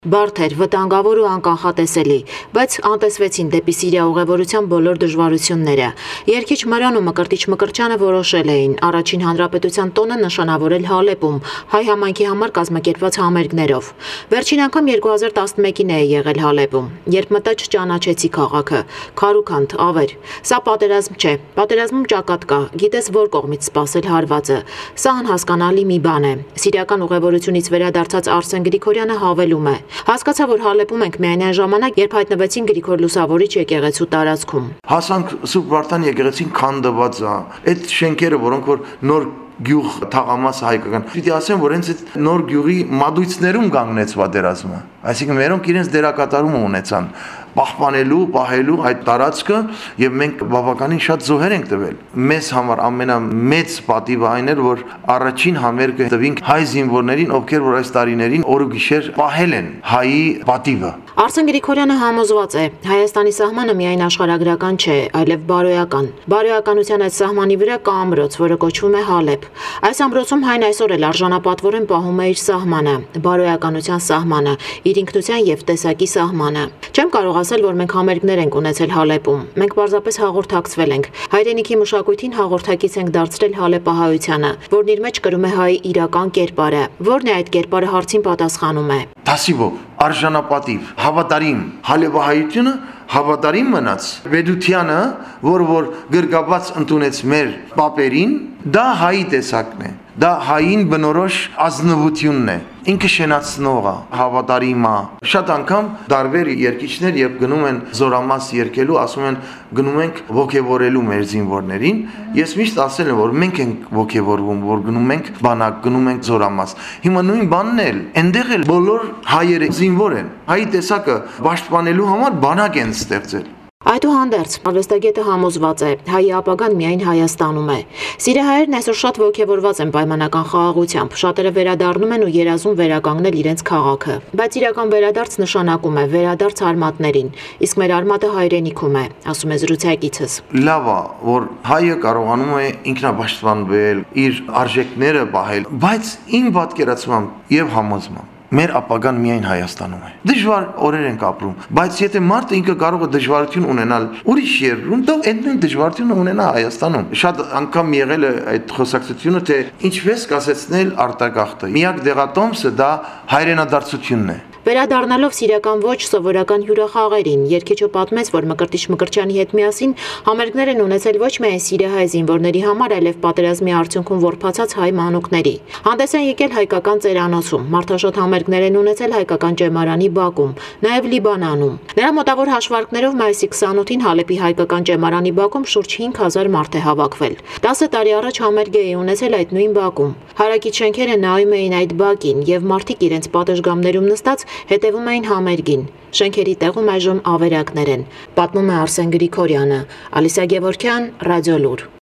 Բարդ էր, վտանգավոր ու անկանխատեսելի, բայց անտեսվեցին դեպի Սիրիա ուղևորության բոլոր դժվարությունները։ Երգիչ Մարան ու Մկրտիչ Մկրտչյանը որոշել էին առաջին հանրապետության տոնը նշանավորել Հալեպում հայ համայնքի համար կազմակերպված համերգներով։ Վերջին անգամ 2011-ին է եղել Հալեպում, երբ մտա չճանաչեցի քաղաքը, քարուքանդ, ավեր։ Սա պատերազմ չէ, պատերազմում ճակատ կա, գիտես որ կողմից սպասել հարվածը։ Սա անհասկանալի մի բան է։ Սիրիական ուղևորությունից վերադարձած Արսեն Գրիգորյանը հավելում է. Հասկացա, որ Հալեպում ենք միայն այն ժամանակ, երբ հայտնվեցին Գրիգոր Լուսավորիչ եկեղեցու տարածքում։ Հասանք Սուրբ Վարդան եկեղեցին քանդված է։ Այդ շենքերը, որոնք որ նոր գյուղ թաղամաս հայկական։ Պիտի ասեմ, որ հենց այդ նոր գյուղի մատույցներում կանգնեց պատերազմը։ Այսինքն մերոնք իրենց դերակատարումը ունեցան պահպանելու, պահելու այդ տարածքը եւ մենք բավականին շատ զոհեր ենք տվել։ Մեզ համար ամենամեծ պատիվը այն էր, որ առաջին համերգը տվինք հայ զինվորներին, ովքեր որ այս տարիներին օր ու գիշեր պահել են հայի պատիվը։ Արսեն Գրիգորյանը համոզված է, Հայաստանի սահմանը միայն աշխարհագրական չէ, այլև բարոյական։ Բարոյականության այդ սահմանի վրա կա ամրոց, որը կոչվում է Հալեպ։ Այս ամրոցում հայն այսօր էլ արժանապատվորեն պահում է իր սահմանը, բարոյականության սահմանը, իր ինքնության եւ տեսակի սահմանը։ Չեմ կարող ասել, որ մենք համերգներ ենք ունեցել Հալեպում։ Մենք պարզապես հաղորդակցվել ենք։ Հայրենիքի մշակույթին հաղորդակից ենք դարձրել հալեպահայությանը, որն իր մեջ կրում է հայի իրական կերպարը։ Որն է այդ կերպարը հարցին պատասխանում է։ Դասիվով, արժանապատիվ, հավատարիմ, հալեպահայությունը հավատարիմ մնաց Վեդությանը, որ գրգաբաց ընդունեց մեր պապերին, դա հայի տեսակն է, դա հային բնորոշ ազնվությունն է, ինքը շենացնող է, հավատարիմ է։ Շատ անգամ դարբեր երգիչներ, երբ գնում են զորամաս երգելու, ասում են գնում ենք ոգևորելու մեր զինվորներին, ես միշտ ասել եմ, որ մենք ենք ոգևորվում, որ գնում ենք բանակ, գնում ենք զորամաս։ Հիմա նույն բանն էլ, այնտեղ էլ բոլոր հայերը զինվոր են, հայի տեսակը պաշտպանելու համար բանակ են ստեղծել։ Այդուհանդերձ, արվեստագետը համոզված է, հայի ապագան միայն Հայաստանում է։ Սիրիահայերն այսօր շատ ոգևորված են պայմանական խաղաղությամբ, շատերը վերադառնում են ու երազում վերականգնել իրենց քաղաքը։ Բայց իրական վերադարձ նշանակում է վերադարձ արմատներին, իսկ մեր արմատը հայրենիքում է, ասում է զրուցակիցս։ Լավ է, որ հայը կարողանում է ինքնապաշտպանվել, իր արժեքները պահել, բայց իմ պատկերացմամբ եւ համոզմամբ մեր ապագան միայն Հայաստանում է։ Դժվար օրեր ենք ապրում, բայց եթե մարդը ինքը կարող է դժվարություն ունենալ ուրիշ երկրում, դա այդ նույն դժվարությունը ունենա Հայաստանում։ Շատ անգամ եղել է այդ խոսակցությունը, թե ինչպես կասեցնել արտագաղթը։ Միակ դեղատոմսը դա հայրենադարձությունն է։ Վերադառնալով սիրիական ոչ սովորական հյուրախաղերին, երգիչը պատմեց, որ Մկրտիչ Մկրտչյանի հետ միասին համերգներ են ունեցել ոչ միայն սիրիահայ զինվորների համար, այլև պատերազմի արդյունքում որբացած հայ մանուկների։ Հանդես են եկել հայկական ծերանոցում, մարդաշատ համերգներ են ունեցել հայկական ճեմարանի բակում, նաև Լիբանանում։ Նրա մոտավոր հաշվարկներով մայիսի 28-ին Հալեպի հայկական ճեմարանի բակում շուրջ 5000 մարդ է հավաքվել։ 10 տարի առաջ համերգ է ունեցել այդ նույն բակում։ Հարակից շենքերը նայում էին այդ բակին, եւ մարդիկ իրենց պատշգամբներում նստած հետևում էին համերգին։ Շենքերի տեղում այժմ ավերակներ են, պատմում է Արսեն Գրիգորյանը, Ալիսա Գևորգյան, Ռադիոլուր։